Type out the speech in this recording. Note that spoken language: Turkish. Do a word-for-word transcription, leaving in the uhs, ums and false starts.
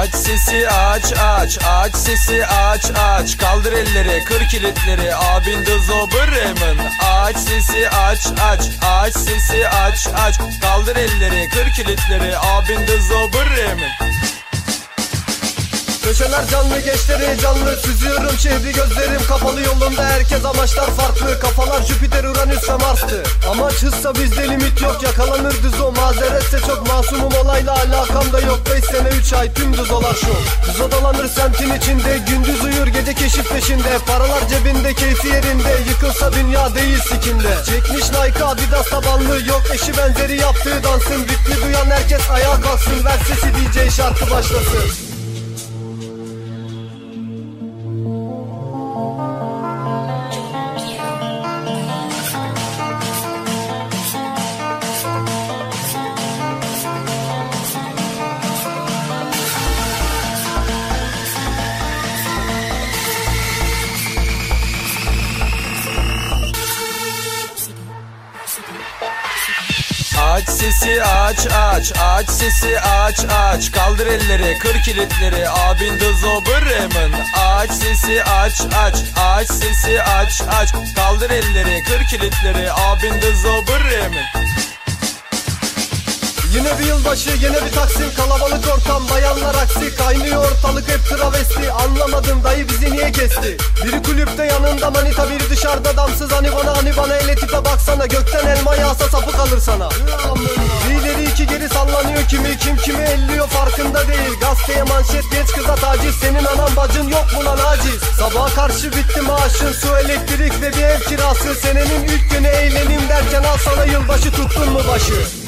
Aç sesi aç aç aç sesi aç aç. Kaldır elleri kır kilitleri abin dızo Bremen. Aç sesi aç aç aç sesi aç aç. Kaldır elleri kır kilitleri abin dızo Bremen. Köşeler canlı, gençleri canlı. Süzüyorum şehri, gözlerim kapalı. Yolunda herkes, amaçlar farklı. Kafalar Jüpiter, Uranüs ve Mars'tı. Amaç hızsa bizde limit yok. Yakalanır düzo, mazeretse çok. Masumum, olayla alakam da yok. Beş sene üç ay tüm düzolar şov. Düzo dolanır semtin içinde. Gündüz uyur, gece keşif peşinde. Paralar cebinde, keyfi yerinde. Yıkılsa dünya değil sikinde. Çekmiş Nike, Adidas tabanlı. Yok eşi benzeri yaptığı dansın. Ritmi duyan herkes ayağa kalksın. Ver sesi D J, şarkı başlasın. Aç sesi aç aç aç sesi aç aç. Kaldır elleri kır kilitleri abin dızo Bremen. Aç sesi aç aç aç sesi aç aç. Kaldır elleri kır kilitleri abin dızo Bremen. Yine bir yılbaşı, yine bir Taksim. Kalabalık ortam, bayanlar aksi. Kaynıyor ortalık, hep travesti. Anlamadım dayı bizi niye kesti. Biri kulüpte yanında manita, biri dışarıda damsız. Hani bana hani bana ele tipe baksana. Gökten elma yağsa sapı kalır sana. Bir ileri iki geri sallanıyor kimi. Kim kimi elliyor farkında değil. Gazeteye manşet, geç kıza taciz. Senin anan bacın yok mu lan aciz. Sabaha karşı bitti maaşın. Su, elektrik ve bir ev kirası. Senenin ilk günü eğlenim derken al sana yılbaşı, tuttun mu başı.